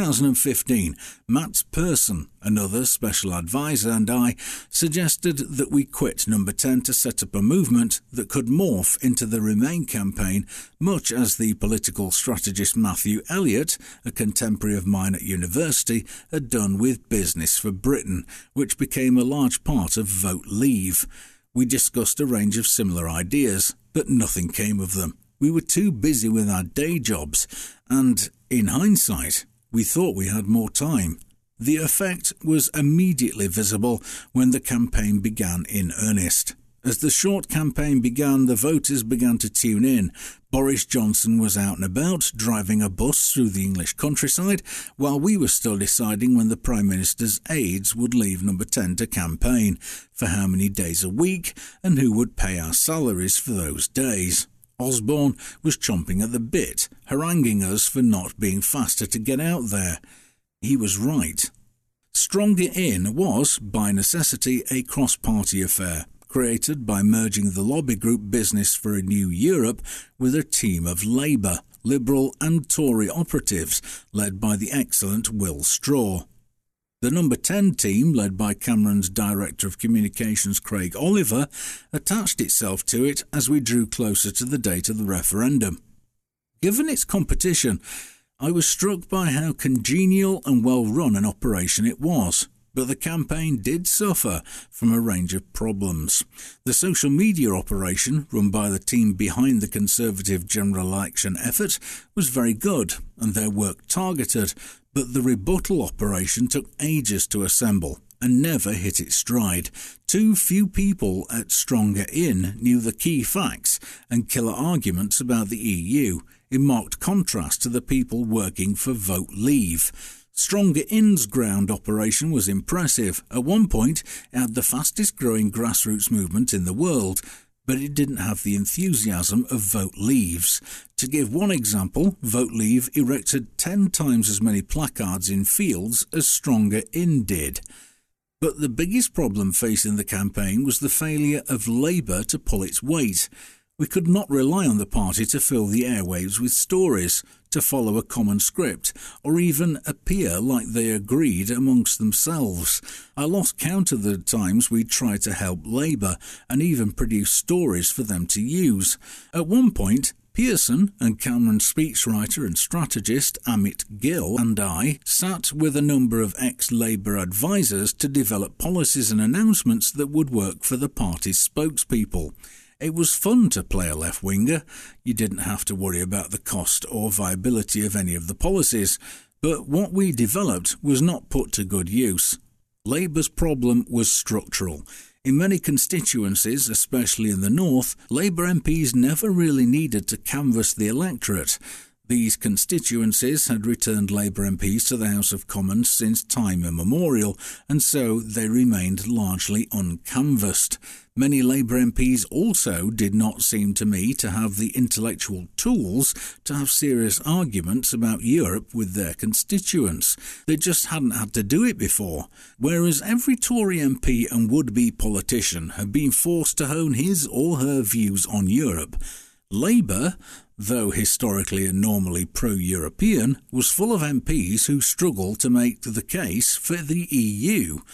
2015, Mats Persson, another special advisor, and I suggested that we quit Number 10 to set up a movement that could morph into the Remain campaign, much as the political strategist Matthew Elliott, a contemporary of mine at university, had done with Business for Britain, which became a large part of Vote Leave. We discussed a range of similar ideas, but nothing came of them. We were too busy with our day jobs, and, in hindsight, we thought we had more time. The effect was immediately visible when the campaign began in earnest. As the short campaign began, the voters began to tune in. Boris Johnson was out and about, driving a bus through the English countryside, while we were still deciding when the Prime Minister's aides would leave Number 10 to campaign, for how many days a week, and who would pay our salaries for those days. Osborne was chomping at the bit, haranguing us for not being faster to get out there. He was right. Stronger In was, by necessity, a cross-party affair, created by merging the lobby group Business for a New Europe with a team of Labour, Liberal and Tory operatives, led by the excellent Will Straw. The Number 10 team, led by Cameron's Director of Communications Craig Oliver, attached itself to it as we drew closer to the date of the referendum. Given its competition, I was struck by how congenial and well-run an operation it was, but the campaign did suffer from a range of problems. The social media operation, run by the team behind the Conservative general election effort, was very good, and their work targeted, but the rebuttal operation took ages to assemble and never hit its stride. Too few people at Stronger In knew the key facts and killer arguments about the EU, in marked contrast to the people working for Vote Leave. Stronger In's ground operation was impressive. At one point, it had the fastest growing grassroots movement in the world, but it didn't have the enthusiasm of Vote Leave's. To give one example, Vote Leave erected 10 times as many placards in fields as Stronger In did. But the biggest problem facing the campaign was the failure of Labour to pull its weight. We could not rely on the party to fill the airwaves with stories, to follow a common script, or even appear like they agreed amongst themselves. I lost count of the times we tried to help Labour and even produce stories for them to use. At one point, Pearson and Cameron's speechwriter and strategist Amit Gill and I sat with a number of ex-Labour advisers to develop policies and announcements that would work for the party's spokespeople. It was fun to play a left-winger. You didn't have to worry about the cost or viability of any of the policies, but what we developed was not put to good use. Labour's problem was structural. In many constituencies, especially in the north, Labour MPs never really needed to canvass the electorate. These constituencies had returned Labour MPs to the House of Commons since time immemorial, and so they remained largely uncanvassed. Many Labour MPs also did not seem to me to have the intellectual tools to have serious arguments about Europe with their constituents. They just hadn't had to do it before, whereas every Tory MP and would-be politician had been forced to hone his or her views on Europe. Labour, though historically and normally pro-European, was full of MPs who struggled to make the case for the EU.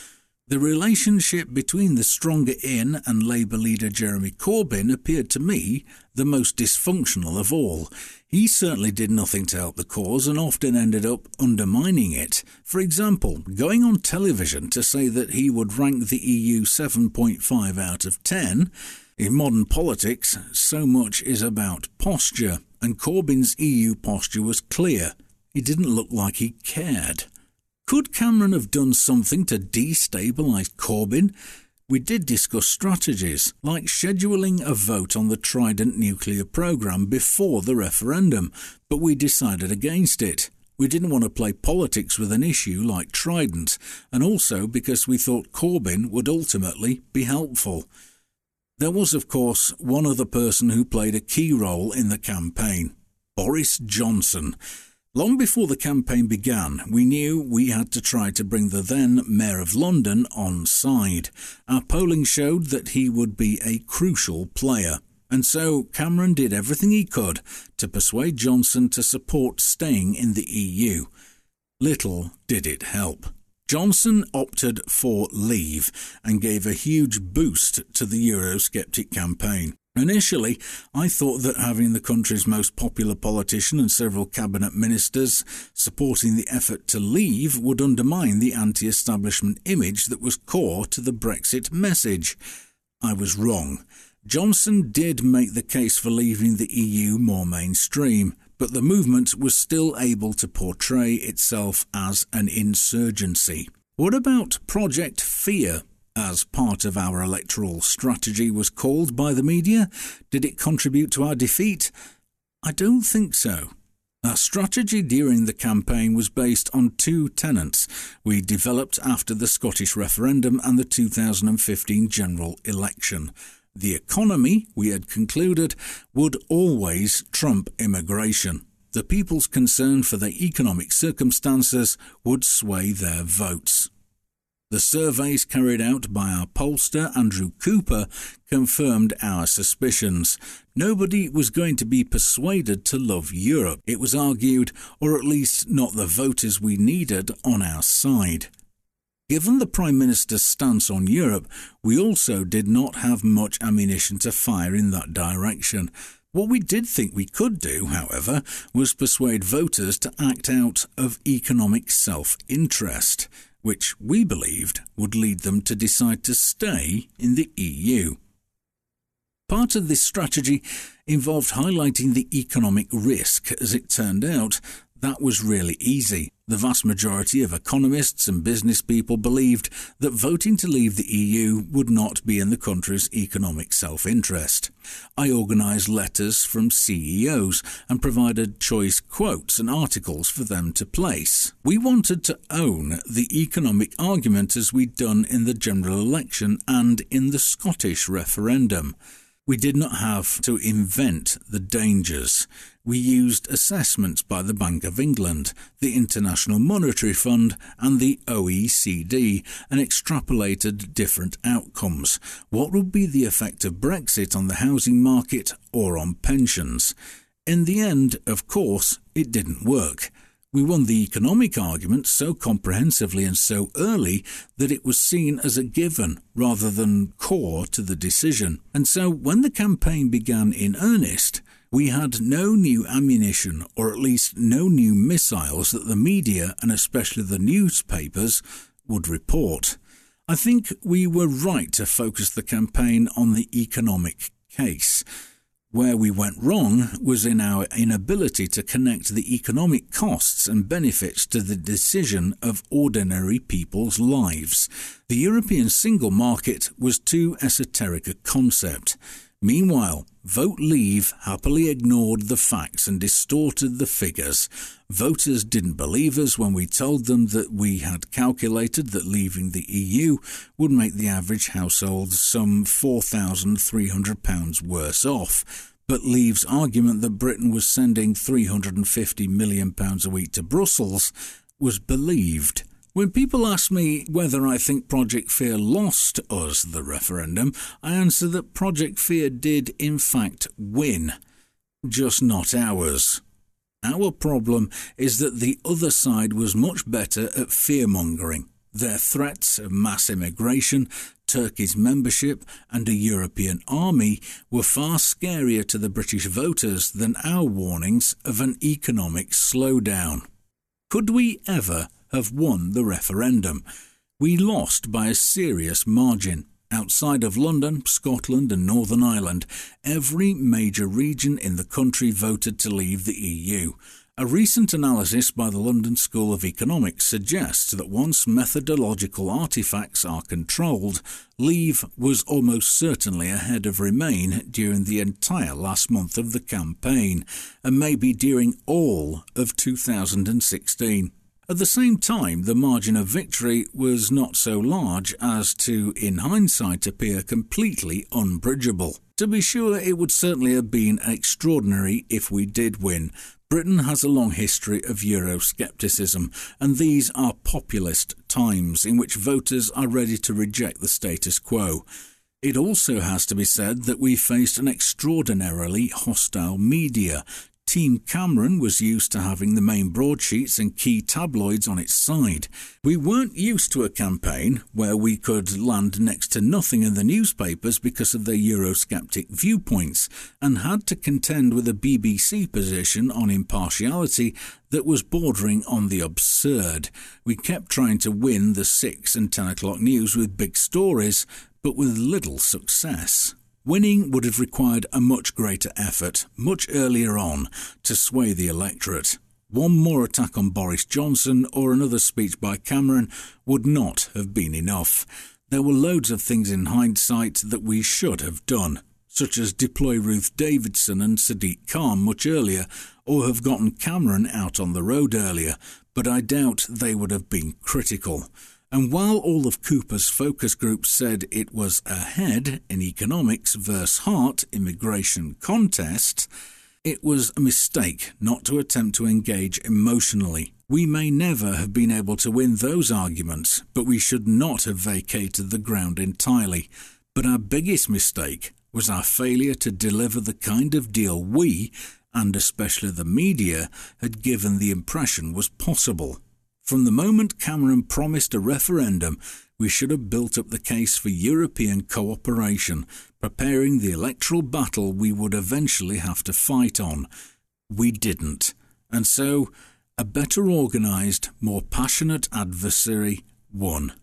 The relationship between the stronger in and Labour leader Jeremy Corbyn appeared to me the most dysfunctional of all. He certainly did nothing to help the cause and often ended up undermining it. For example, going on television to say that he would rank the EU 7.5 out of 10. In modern politics, so much is about posture, and Corbyn's EU posture was clear. He didn't look like he cared. Could Cameron have done something to destabilise Corbyn? We did discuss strategies, like scheduling a vote on the Trident nuclear programme before the referendum, but we decided against it. We didn't want to play politics with an issue like Trident, and also because we thought Corbyn would ultimately be helpful. There was, of course, one other person who played a key role in the campaign: Boris Johnson. Long before the campaign began, we knew we had to try to bring the then Mayor of London on side. Our polling showed that he would be a crucial player, and so Cameron did everything he could to persuade Johnson to support staying in the EU. Little did it help. Johnson opted for leave and gave a huge boost to the Eurosceptic campaign. Initially, I thought that having the country's most popular politician and several cabinet ministers supporting the effort to leave would undermine the anti-establishment image that was core to the Brexit message. I was wrong. Johnson did make the case for leaving the EU more mainstream, but the movement was still able to portray itself as an insurgency. What about Project Fear, as part of our electoral strategy was called by the media? Did it contribute to our defeat? I don't think so. Our strategy during the campaign was based on two tenets we developed after the Scottish referendum and the 2015 general election. The economy, we had concluded, would always trump immigration. The people's concern for their economic circumstances would sway their votes. The surveys carried out by our pollster Andrew Cooper confirmed our suspicions. Nobody was going to be persuaded to love Europe, it was argued, or at least not the voters we needed on our side. Given the Prime Minister's stance on Europe, we also did not have much ammunition to fire in that direction. What we did think we could do, however, was persuade voters to act out of economic self-interest, which we believed would lead them to decide to stay in the EU. Part of this strategy involved highlighting the economic risk. As it turned out, that was really easy. The vast majority of economists and business people believed that voting to leave the EU would not be in the country's economic self-interest. I organised letters from CEOs and provided choice quotes and articles for them to place. We wanted to own the economic argument as we'd done in the general election and in the Scottish referendum. We did not have to invent the dangers. We used assessments by the Bank of England, the International Monetary Fund and the OECD and extrapolated different outcomes. What would be the effect of Brexit on the housing market or on pensions? In the end, of course, it didn't work. We won the economic argument so comprehensively and so early that it was seen as a given rather than core to the decision. And so when the campaign began in earnest, we had no new ammunition, or at least no new missiles that the media, and especially the newspapers, would report. I think we were right to focus the campaign on the economic case. Where we went wrong was in our inability to connect the economic costs and benefits to the decision of ordinary people's lives. The European single market was too esoteric a concept. Meanwhile, Vote Leave happily ignored the facts and distorted the figures. Voters didn't believe us when we told them that we had calculated that leaving the EU would make the average household some £4,300 worse off. But Leave's argument that Britain was sending £350 million a week to Brussels was believed. When people ask me whether I think Project Fear lost us the referendum, I answer that Project Fear did in fact win, just not ours. Our problem is that the other side was much better at fear-mongering. Their threats of mass immigration, Turkey's membership, and a European army were far scarier to the British voters than our warnings of an economic slowdown. Could we ever have won the referendum? We lost by a serious margin. Outside of London, Scotland and Northern Ireland, every major region in the country voted to leave the EU. A recent analysis by the London School of Economics suggests that once methodological artefacts are controlled, Leave was almost certainly ahead of Remain during the entire last month of the campaign, and maybe during all of 2016. At the same time, the margin of victory was not so large as to, in hindsight, appear completely unbridgeable. To be sure, it would certainly have been extraordinary if we did win. Britain has a long history of Euroscepticism, and these are populist times in which voters are ready to reject the status quo. It also has to be said that we faced an extraordinarily hostile media. Team Cameron was used to having the main broadsheets and key tabloids on its side. We weren't used to a campaign where we could land next to nothing in the newspapers because of their Eurosceptic viewpoints, and had to contend with a BBC position on impartiality that was bordering on the absurd. We kept trying to win the 6 and 10 o'clock news with big stories, but with little success. Winning would have required a much greater effort, much earlier on, to sway the electorate. One more attack on Boris Johnson or another speech by Cameron would not have been enough. There were loads of things in hindsight that we should have done, such as deploy Ruth Davidson and Sadiq Khan much earlier, or have gotten Cameron out on the road earlier, but I doubt they would have been critical. And while all of Cooper's focus groups said it was ahead in economics versus heart immigration contest, it was a mistake not to attempt to engage emotionally. We may never have been able to win those arguments, but we should not have vacated the ground entirely. But our biggest mistake was our failure to deliver the kind of deal we, and especially the media, had given the impression was possible. From the moment Cameron promised a referendum, we should have built up the case for European cooperation, preparing the electoral battle we would eventually have to fight on. We didn't, and so a better organised, more passionate adversary won.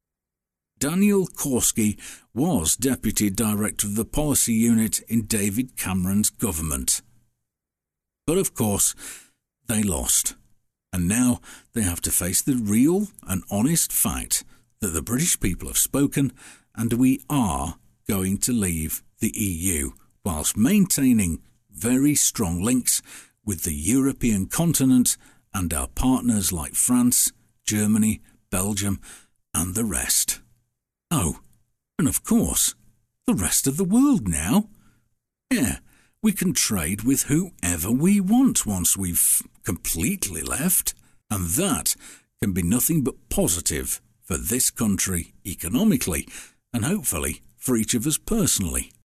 Daniel Korski was Deputy Director of the Policy Unit in David Cameron's government. But of course, they lost. And now they have to face the real and honest fact that the British people have spoken and we are going to leave the EU, whilst maintaining very strong links with the European continent and our partners like France, Germany, Belgium, and the rest. Oh, and of course, the rest of the world now. Yeah, we can trade with whoever we want once we've completely left, and that can be nothing but positive for this country economically, and hopefully for each of us personally.